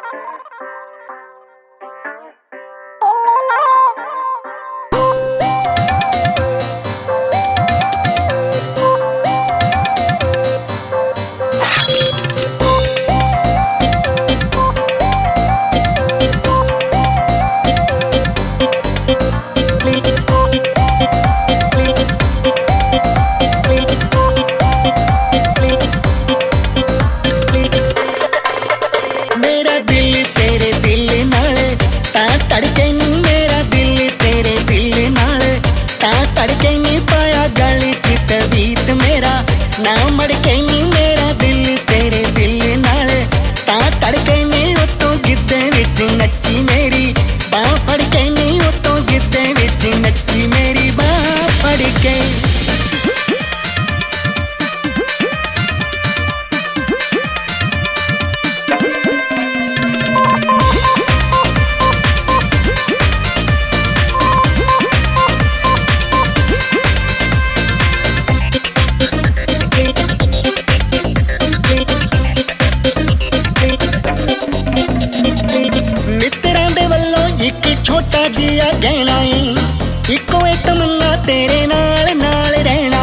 छोटा जिया गहना इको एक तमन्ना तेरे नाल नाल रहना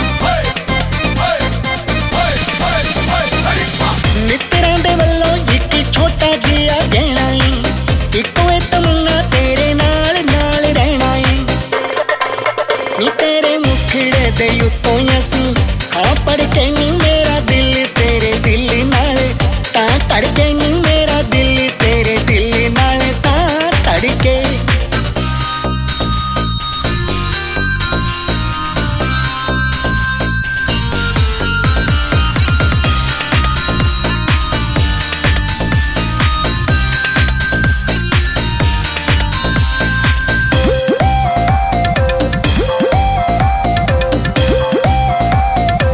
मित्रों दे वल्लों एक छोटा जिया गहना इको एक तमन्ना तेरे नाल नाल रहना नी तेरे मुखड़े दे उत्तों असी हाँ पढ़ के नी मेरा दिल तेरे दिल नाल ता तड़के नी मेरा दिल तेरे दिल नाल ता तड़के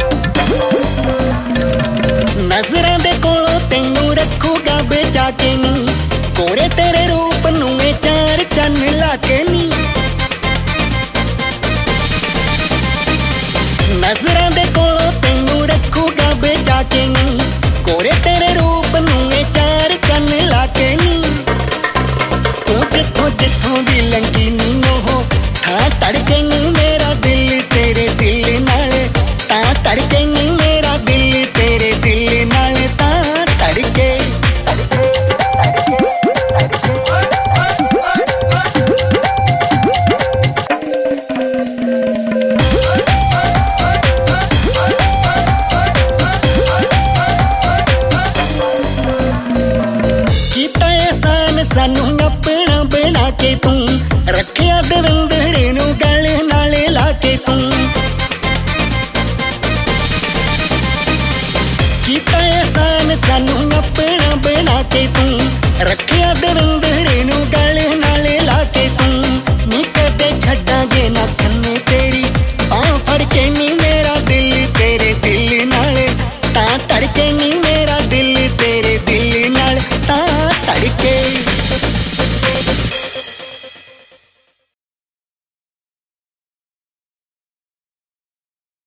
नजरां दे कोलों तैनू रखूगा बचा के नी